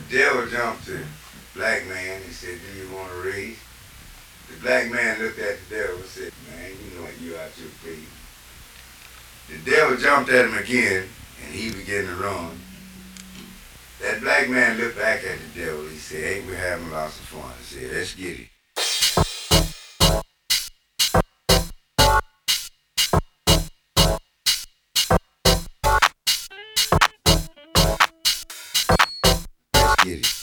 devil jumped the black man. He said, "Do you want to raise?" The black man looked at the devil and said, "Man, you know you out your face." The devil jumped at him again, and he began to run. That black man looked back at the devil. He said, "Ain't we having lots of fun?" He said, "Let's get it." Let's get it.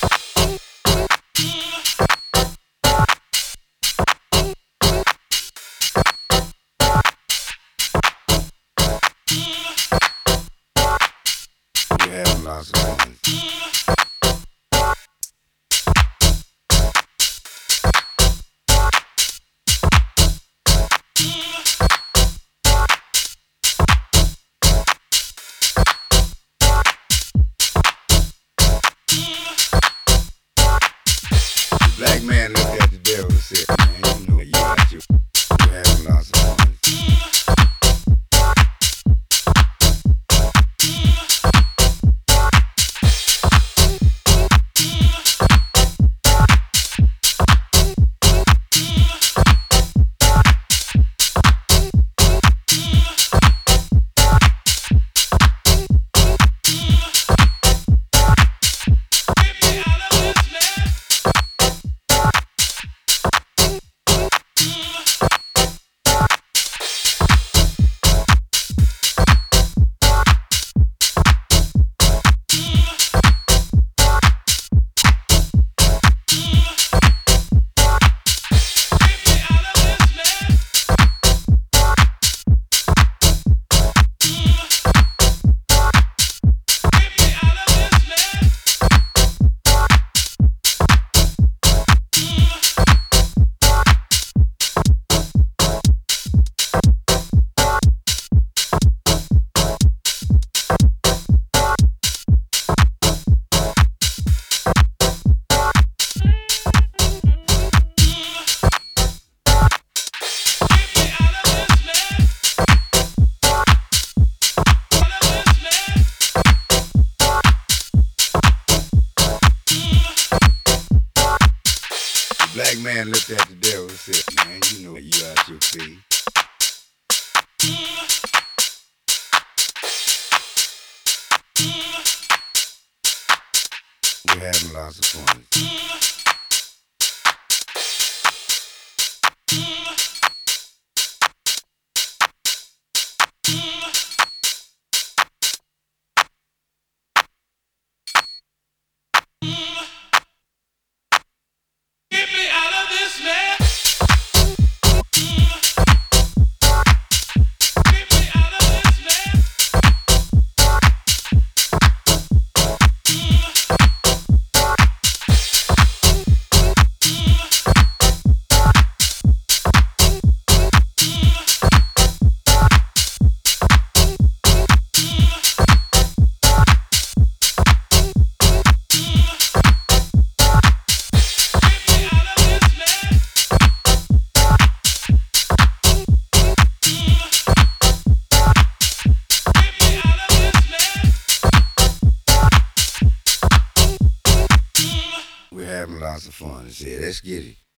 We're having lots of fun. Black man looked at the devil and said, "Man, you know you out your, you're having lots of fun." Black man looked at the devil and said, "Man, you know you out your face." We're having lots of fun. We're having lots of fun. He said, "Let's get it."